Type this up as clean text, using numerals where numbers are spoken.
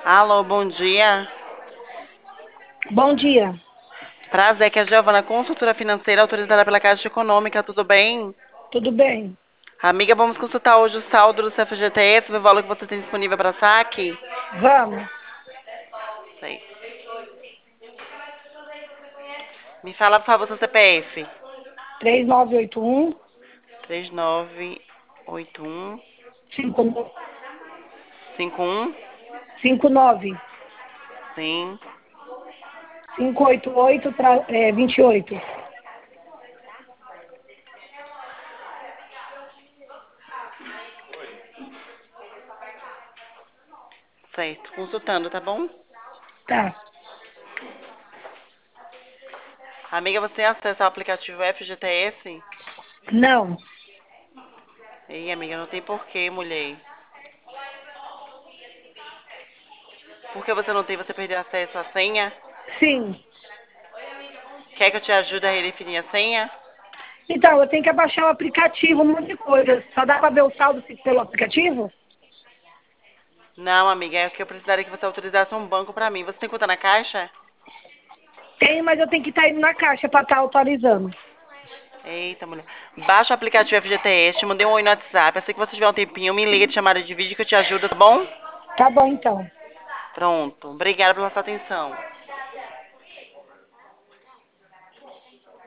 Alô, bom dia. Bom dia. Prazer, que é a Giovana, consultora financeira autorizada pela Caixa Econômica, tudo bem? Tudo bem? Amiga, vamos consultar hoje o saldo do seu FGTS, ver o valor que você tem disponível para saque? Vamos. Sei. Me fala, por favor, seu CPF. 3981 3981 59 51. 59 Sim. 588 28. Certo. Consultando, tá bom? Tá. Amiga, você acessa o aplicativo FGTS? Não. Ei, amiga, não tem porquê, mulher. Por que você não tem? Você perdeu acesso à senha? Sim. Quer que eu te ajude a redefinir a senha? Então, eu tenho que abaixar o aplicativo, um monte de coisa. Só dá para ver o saldo pelo aplicativo? Não, amiga, é que eu precisaria que você autorizasse um banco pra mim. Você tem conta na Caixa? Tenho, mas eu tenho que estar indo na caixa para estar autorizando. Eita, mulher. Baixa o aplicativo FGTS, te mandei um oi no WhatsApp. Assim que você tiver um tempinho, me liga de chamada de vídeo que eu te ajudo, tá bom? Tá bom, então. Pronto. Obrigada pela sua atenção.